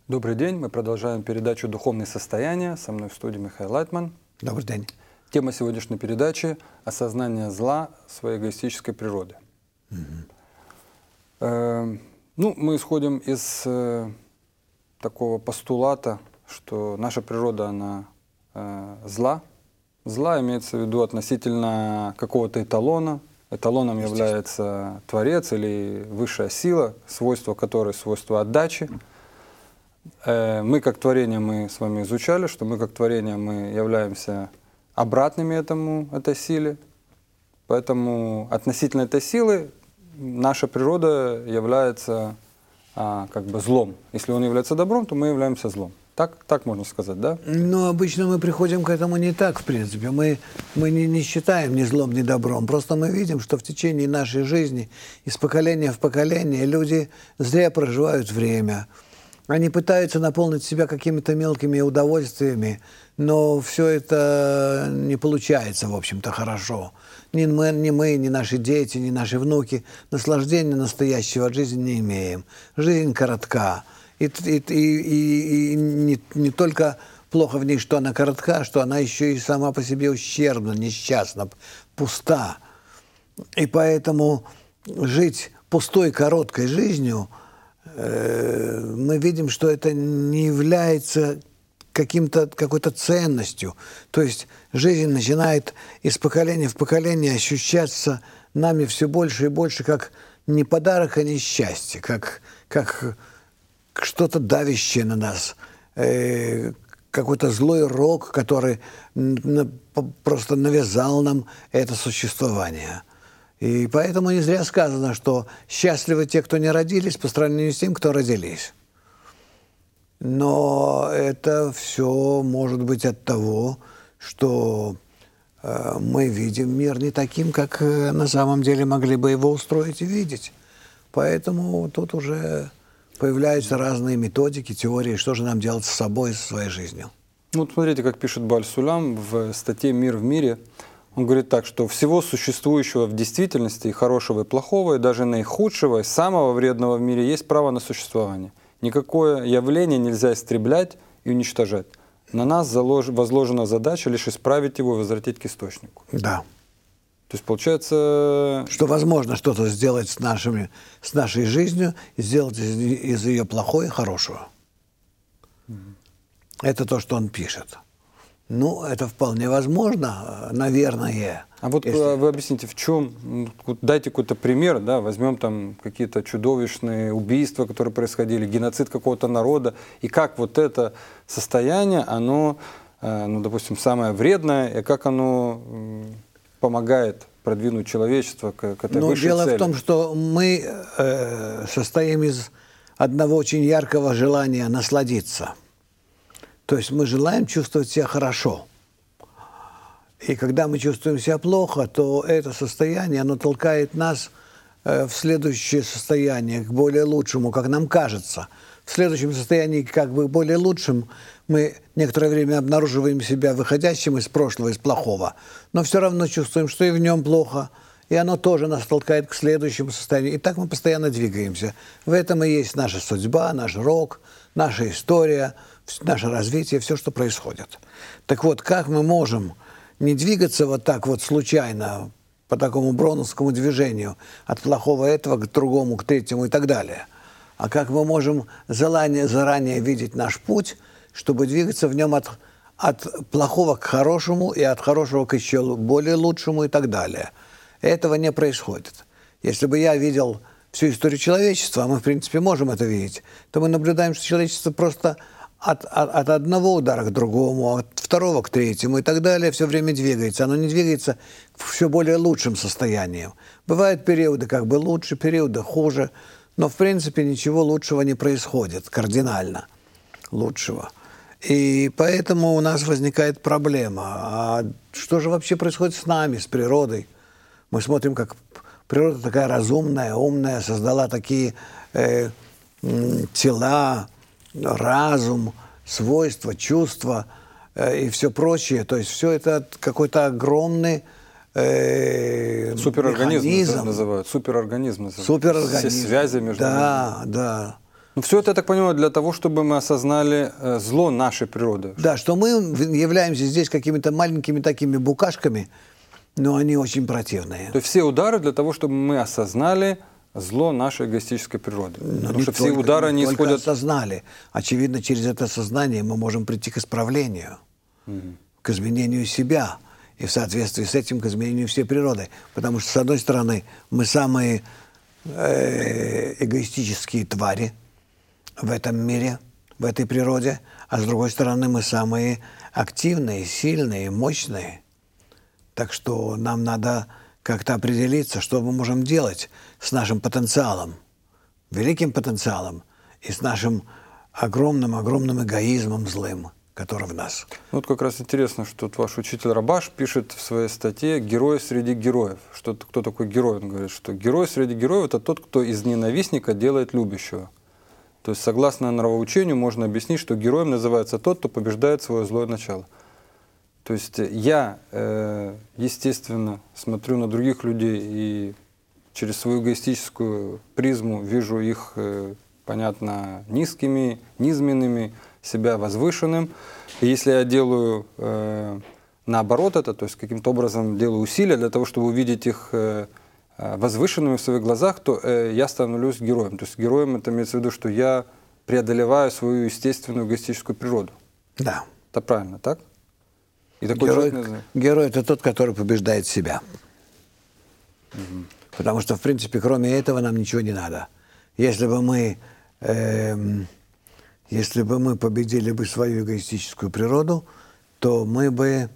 Добрый день, мы продолжаем передачу «Духовные состояния». Со мной в студии Михаил Лайтман. Добрый день. Тема сегодняшней передачи – осознание зла своей эгоистической природы. Мы исходим из такого постулата, что наша природа, она зла. Зла имеется в виду относительно какого-то эталона. Эталоном является Творец или высшая сила, свойство которой – свойство отдачи. Мы как творение, мы с вами изучали, что мы как творение, мы являемся обратными этой силе. Поэтому относительно этой силы наша природа является как бы злом. Если он является добром, то мы являемся злом. Так можно сказать, да? Но обычно мы приходим к этому не так, в принципе. Мы не считаем ни злом, ни добром. Просто мы видим, что в течение нашей жизни из поколения в поколение люди зря проживают время. Они пытаются наполнить себя какими-то мелкими удовольствиями, но все это не получается, в общем-то, хорошо. Ни мы, ни наши дети, ни наши внуки наслаждения настоящего от жизни не имеем. Жизнь коротка. И не только плохо в ней, что она коротка, что она еще и сама по себе ущербна, несчастна, пуста. И поэтому жить пустой, короткой жизнью мы видим, что это не является какой-то ценностью. То есть жизнь начинает из поколения в поколение ощущаться нами все больше и больше как не подарок, а несчастье, как что-то давящее на нас, какой-то злой рок, который просто навязал нам это существование. И поэтому не зря сказано, что счастливы те, кто не родились, по сравнению с тем, кто родились. Но это все может быть от того, что мы видим мир не таким, как на самом деле могли бы его устроить и видеть. Поэтому тут уже появляются разные методики, теории, что же нам делать с собой, со своей жизнью. Вот смотрите, как пишет Бааль-Сулам в статье «Мир в мире». Он говорит так, что всего существующего в действительности, и хорошего, и плохого, и даже наихудшего, и самого вредного в мире есть право на существование. Никакое явление нельзя истреблять и уничтожать. На нас возложена задача лишь исправить его и возвратить к источнику. Да. То есть получается... Что возможно что-то сделать с нашей жизнью, и сделать из ее плохое хорошего. Это то, что он пишет. Ну, это вполне возможно, наверное. А вот вы объясните, в чем, дайте какой-то пример, да, возьмем там какие-то чудовищные убийства, которые происходили, геноцид какого-то народа, и как вот это состояние, оно, допустим, самое вредное, и как оно помогает продвинуть человечество к этой высшей цели. Дело в том, что мы состоим из одного очень яркого желания насладиться. То есть мы желаем чувствовать себя хорошо. И когда мы чувствуем себя плохо, то это состояние, оно толкает нас в следующее состояние, к более лучшему, как нам кажется. В следующем состоянии, как бы более лучшим, мы некоторое время обнаруживаем себя выходящим из прошлого, из плохого, но все равно чувствуем, что и в нем плохо, и оно тоже нас толкает к следующему состоянию. И так мы постоянно двигаемся. В этом и есть наша судьба, наш рок, наша история, наше развитие, все, что происходит. Так вот, как мы можем не двигаться вот так вот случайно, по такому броуновскому движению, от плохого этого к другому, к третьему и так далее, а как мы можем заранее видеть наш путь, чтобы двигаться в нем от плохого к хорошему и от хорошего к еще более лучшему и так далее. Этого не происходит. Если бы я видел всю историю человечества, а мы, в принципе, можем это видеть, то мы наблюдаем, что человечество просто от одного удара к другому, от второго к третьему и так далее все время двигается. Оно не двигается к все более лучшим состояниям. Бывают периоды как бы лучше, периоды хуже, но в принципе ничего лучшего не происходит, кардинально лучшего. И поэтому у нас возникает проблема. А что же вообще происходит с нами, с природой? Мы смотрим, как природа такая разумная, умная, создала такие тела, разум, свойства, чувства и все прочее. То есть все это какой-то огромный суперорганизм называют. Суперорганизм называют. Суперорганизм. Все связи между ними. Да. Ну, все это, я так понимаю, для того, чтобы мы осознали зло нашей природы. Да, что мы являемся здесь какими-то маленькими такими букашками, но они очень противные. То есть все удары для того, чтобы мы осознали зло нашей эгоистической природы. Потому что все удары, они исходят... осознали. Очевидно, через это сознание мы можем прийти к исправлению, к изменению себя. И в соответствии с этим к изменению всей природы. Потому что, с одной стороны, мы самые эгоистические твари в этом мире, в этой природе, а с другой стороны, мы самые активные, сильные, мощные. Так что нам надо как-то определиться, что мы можем делать с нашим потенциалом, великим потенциалом, и с нашим огромным эгоизмом злым, который в нас. Вот как раз интересно, что вот ваш учитель Рабаш пишет в своей статье «Герой среди героев». Кто такой герой? Он говорит, что герой среди героев – это тот, кто из ненавистника делает любящего. То есть, согласно нравоучению, можно объяснить, что героем называется тот, кто побеждает свое злое начало. То есть я, естественно, смотрю на других людей и через свою эгоистическую призму вижу их, понятно, низкими, низменными, себя возвышенным. И если я делаю наоборот это, то есть каким-то образом делаю усилия для того, чтобы увидеть их возвышенными в своих глазах, то я становлюсь героем. То есть героем это имеется в виду, что я преодолеваю свою естественную эгоистическую природу. Да. Это правильно, так? И такой герой – это тот, который побеждает себя. Потому что, в принципе, кроме этого нам ничего не надо. Если бы мы победили бы свою эгоистическую природу, то мы бы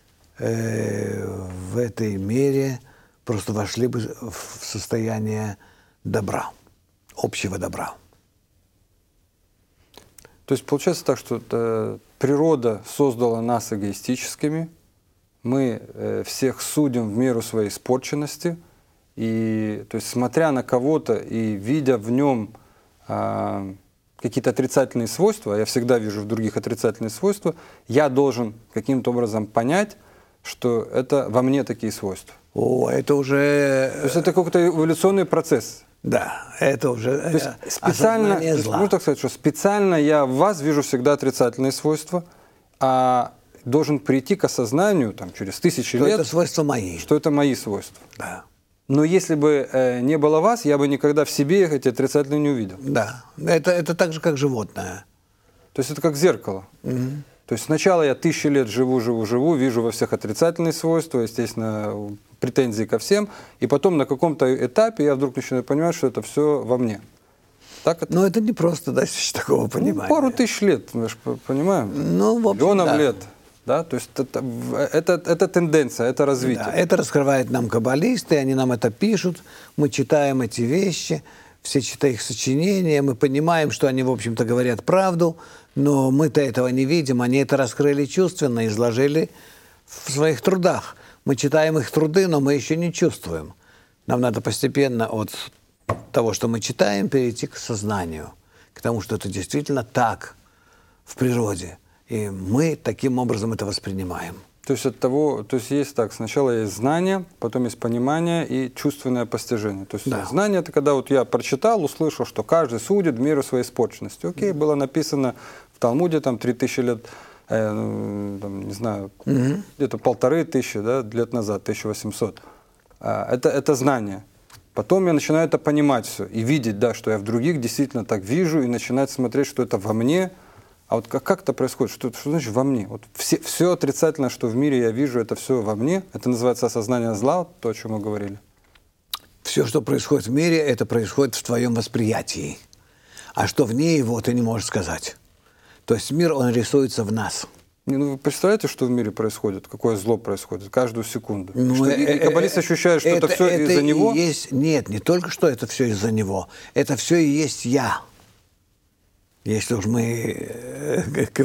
в этой мере просто вошли бы в состояние добра, общего добра. То есть получается так, что природа создала нас эгоистическими, мы всех судим в меру своей испорченности, и то есть смотря на кого-то и видя в нем какие-то отрицательные свойства, я всегда вижу в других отрицательные свойства, я должен каким-то образом понять, что это во мне такие свойства. Это уже... То есть это какой-то эволюционный процесс. Да, это уже то есть специально, можно так сказать, что специально я в вас вижу всегда отрицательные свойства, а должен прийти к осознанию там, через тысячи лет, это свойства мои. Что это мои свойства. Да. Но если бы не было вас, я бы никогда в себе эти отрицательные не увидел. Да, это так же, как животное. То есть это как зеркало. То есть сначала я 1000 лет живу, вижу во всех отрицательные свойства, естественно, претензии ко всем, и потом на каком-то этапе я вдруг начинаю понимать, что это все во мне. Так это? Но это не просто достичь такого понимания. Пару тысяч лет, мы же понимаем. Ну, в общем, миллионов лет. Да? То есть это тенденция, это развитие. Да, это раскрывают нам каббалисты, они нам это пишут, мы читаем эти вещи, все читаем их сочинения, мы понимаем, что они, в общем-то, говорят правду, но мы-то этого не видим, они это раскрыли чувственно, изложили в своих трудах. Мы читаем их труды, но мы еще не чувствуем. Нам надо постепенно от того, что мы читаем, перейти к сознанию, к тому, что это действительно так в природе. И мы таким образом это воспринимаем. То есть есть так, сначала есть знание, потом есть понимание и чувственное постижение. То есть знание – это когда вот я прочитал, услышал, что каждый судит в меру своей испорченности. Окей, было написано в Талмуде там 3000 лет, не знаю, где-то 1500, да, лет назад, 1800. Это знание. Потом я начинаю это понимать все и видеть, да, что я в других действительно так вижу и начинать смотреть, что это во мне. А вот как это происходит? Что значит во мне? Вот все отрицательное, что в мире я вижу, это все во мне. Это называется осознание зла, то, о чем мы говорили. Все, что происходит в мире, это происходит в твоем восприятии. А что вне его, ты не можешь сказать. То есть мир, он рисуется в нас. Вы представляете, что в мире происходит? Какое зло происходит каждую секунду? И каббалист ощущает, что это все из-за него? Нет, не только что это все из-за него. Это все и есть я. Если уж мы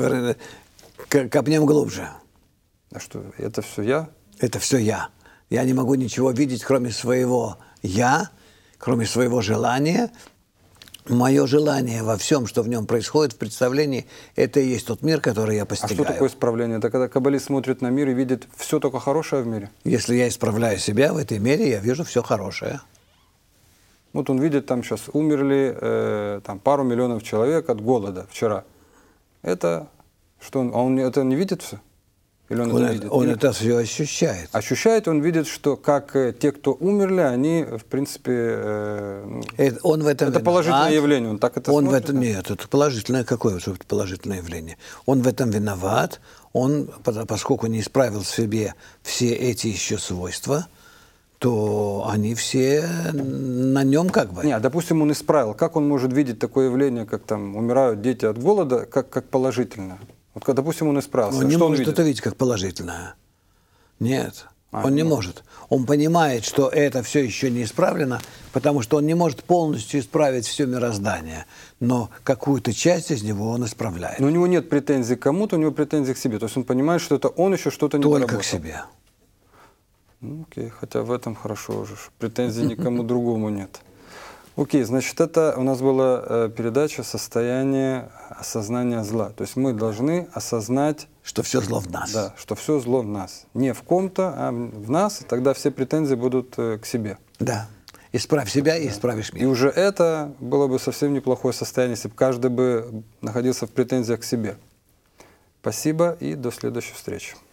копнем глубже. А что, это все я? Это все я. Я не могу ничего видеть, кроме своего я, кроме своего желания. Мое желание во всем, что в нем происходит, в представлении, это и есть тот мир, который я постигаю. А что такое исправление? Это когда каббалист смотрит на мир и видит все только хорошее в мире? Если я исправляю себя в этой мере, я вижу все хорошее. Вот он видит, там сейчас умерли там, пару миллионов человек от голода вчера. Это что он это не видит все? Или он это видит? Он это все ощущает. Ощущает, он видит, что как те, кто умерли, они, в принципе, он в этом это положительное виноват. явление. Он так это Он в смотрит? этом нет, это положительное какое же это положительное явление. Он в этом виноват. Он, поскольку не исправил в себе все эти еще свойства, то они все на нем как бы. Нет, допустим, он исправил. Как он может видеть такое явление, как там умирают дети от голода, как положительное? Вот, допустим, он исправился. Он не что может он видит? это видеть как положительное. Нет, он не не может. Он понимает, что это все еще не исправлено, потому что он не может полностью исправить все мироздание. Но какую-то часть из него он исправляет. Но у него нет претензий к кому-то, у него претензий к себе. То есть он понимает, что это он еще что-то не Только доработал. к себе. Ну, окей, хотя в этом хорошо уже. Претензий никому другому нет. Окей, значит, это у нас была передача «Состояние осознания зла». То есть мы должны осознать, Что все зло в нас. да, что все зло в нас. Не в ком-то, а в нас, и тогда все претензии будут к себе. Да. Исправь себя и исправишь И мир. уже это было бы совсем неплохое состояние, если бы каждый бы находился в претензиях к себе. Спасибо и до следующей встречи.